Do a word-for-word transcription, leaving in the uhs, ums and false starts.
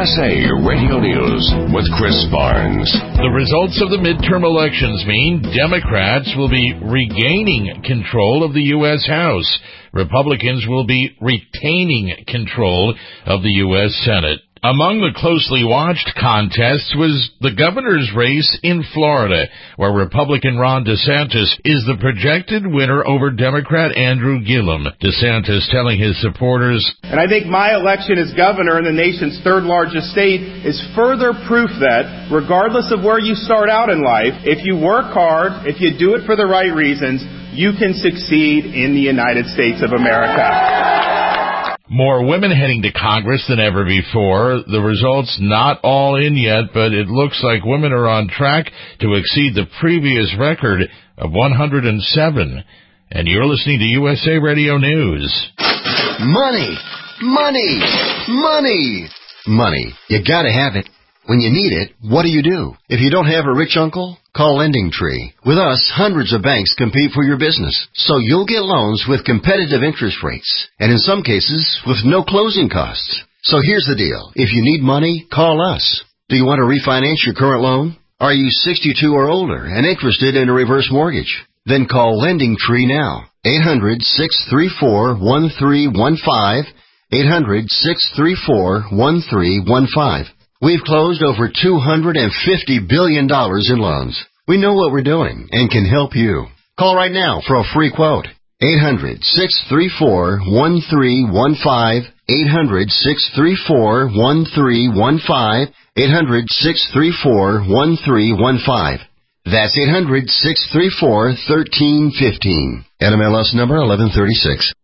S A Radio News with Chris Barnes. The results of the midterm elections mean Democrats will be regaining control of the U S House. Republicans will be retaining control of the U S Senate. Among the closely watched contests was the governor's race in Florida, where Republican Ron DeSantis is the projected winner over Democrat Andrew Gillum. DeSantis telling his supporters, and I think my election as governor in the nation's third largest state is further proof that, regardless of where you start out in life, if you work hard, if you do it for the right reasons, you can succeed in the United States of America. More women heading to Congress than ever before. The results not all in yet, but it looks like women are on track to exceed the previous record of one hundred seven. And you're listening to U S A Radio News. Money! Money! Money! Money. You gotta have it. When you need it, what do you do? If you don't have a rich uncle, call LendingTree. With us, hundreds of banks compete for your business, so you'll get loans with competitive interest rates, and in some cases, with no closing costs. So here's the deal. If you need money, call us. Do you want to refinance your current loan? Are you sixty-two or older and interested in a reverse mortgage? Then call LendingTree now. eight hundred, six three four, one three one five. eight hundred, six three four, one three one five. We've closed over two hundred fifty billion dollars in loans. We know what we're doing and can help you. Call right now for a free quote. eight hundred, six three four, one three one five. eight hundred, six three four, one three one five. eight hundred, six three four, one three one five. That's eight hundred, six three four, one three one five. N M L S number eleven thirty-six.